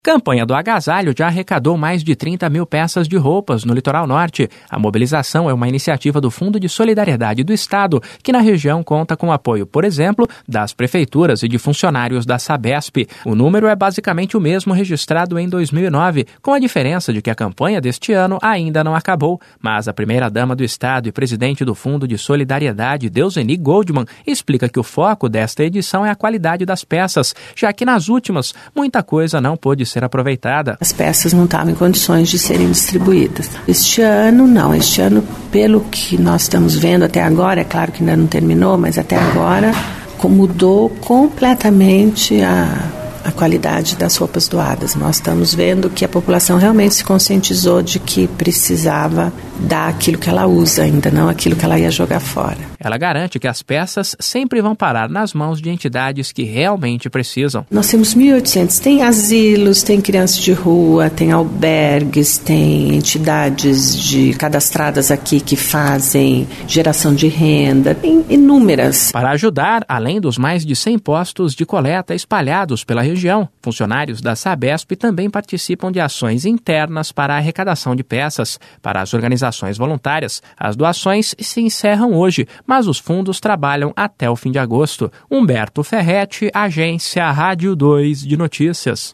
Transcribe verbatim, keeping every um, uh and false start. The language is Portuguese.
Campanha do Agasalho já arrecadou mais de trinta mil peças de roupas no litoral norte. A mobilização é uma iniciativa do Fundo de Solidariedade do Estado, que na região conta com apoio, por exemplo, das prefeituras e de funcionários da Sabesp. O número é basicamente o mesmo registrado em dois mil e nove, com a diferença de que a campanha deste ano ainda não acabou. Mas a primeira-dama do Estado e presidente do Fundo de Solidariedade, Deuseni Goldman, explica que o foco desta edição é a qualidade das peças, já que nas últimas muita coisa não pôde ser aproveitada. As peças não estavam em condições de serem distribuídas. Este ano, não. Este ano, pelo que nós estamos vendo até agora, é claro que ainda não terminou, mas até agora mudou completamente a, a qualidade das roupas doadas. Nós estamos vendo que a população realmente se conscientizou de que precisava dar aquilo que ela usa ainda, não aquilo que ela ia jogar fora. Ela garante que as peças sempre vão parar nas mãos de entidades que realmente precisam. Nós temos mil e oitocentos, tem asilos, tem crianças de rua, tem albergues, tem entidades de, cadastradas aqui que fazem geração de renda, tem inúmeras. Para ajudar, além dos mais de cem postos de coleta espalhados pela região, funcionários da Sabesp também participam de ações internas para a arrecadação de peças. Para as organizações voluntárias, as doações se encerram hoje, mas os fundos trabalham até o fim de agosto. Humberto Ferretti, Agência Rádio dois de Notícias.